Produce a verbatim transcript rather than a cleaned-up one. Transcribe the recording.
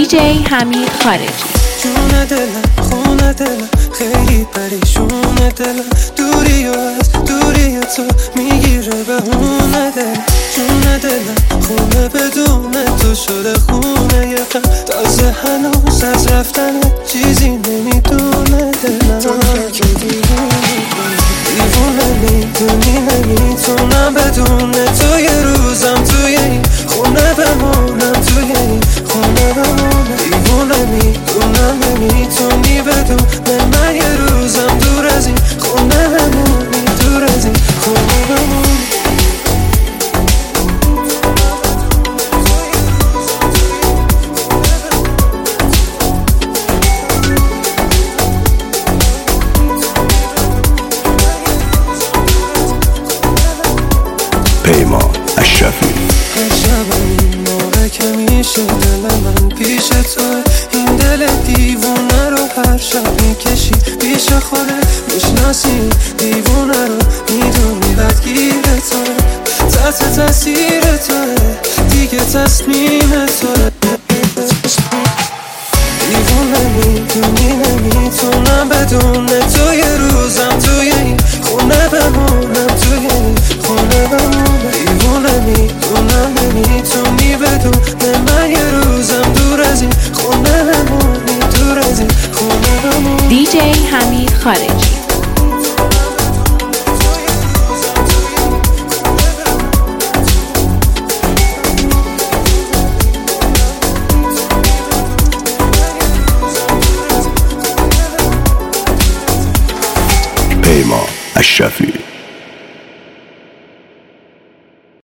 دیجی حمید خارجی. جون دلم خونه دلم خیلی پریشونه دلم، دوری و از دوری تو میگیره بهونه دلم. جون دلم خونه بدون تو شده خونه یکم، تازه هنوز از رفتنت چیزی نمیدونه دلم. تو که دیوونه میدونی نمیتونم بدون تو یه روزم توی این خونه بمونم، توی این خونه بمونم. دیوونه میدونم نمیتونی بدون من یه روزم دور از این خونه بمونی، دور از این خونه بمونی. پیمان اشرفی. هر شب این موقع که میشه دل من پیش تو، این دل دیوونه رو هر شب میکشی پیش خودت، میشناسی دیوونه رو میدونی بدگیر توه، تحت تاثیر توه دیگه تصمیم توه. دیوونه میدونی نمیتونم بدون تو یه روزم توی این خونه بمونم، توی این خونه بمونم. دیوونه میدونم نمیتونی بدون من یه روزم دور از این خونه بمونی، دور از این خونه بمونی. دیجی حمید خارجی. پیمان اشرفی.